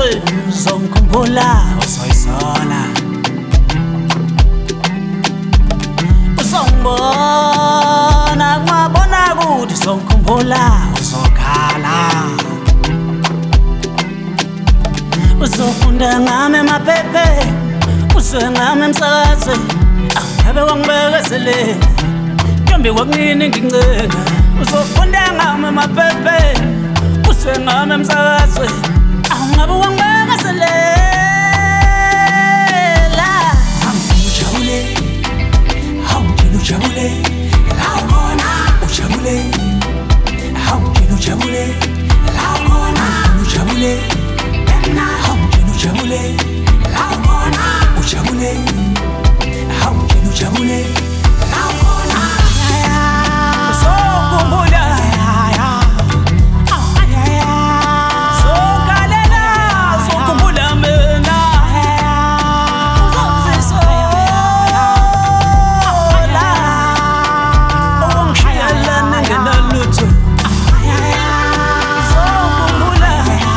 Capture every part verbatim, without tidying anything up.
uzongikhumbula uzoyisola, uzongibona ngabona kude uzongikhumbula uzokhala, uzofunda ngami emaphepheni uzwe ngami emsakazweni, angabe wangibekezelela ntombi kwakunini ngincenga, uzofunda ngami emaphepheni uzwe ngami emsakazweni, angabe wangibekezelela. Ujabule, hawujini ujabule, la ukhona ujabule, hawujini ujabule, la ukhona ujabule, hawujini ujabule, la ukhona ujabule, hawujini ujabule, la ukhona uzokhumbula, uzokalela, uzokhumbula mina, uzozisola, ungishiyela nengenalutho, uzokhumbula,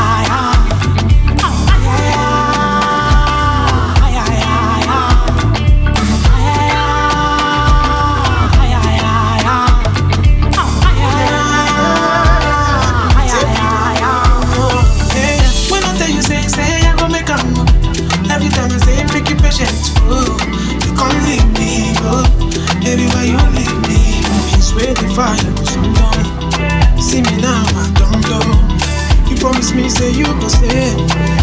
when I tell you say, say I go make a move. Every time I say, make you patient, oh, you can't leave me, oh, baby, why you leave me? It's where the fire goes on down. See me now, I don't know. You promise me, say you go stay.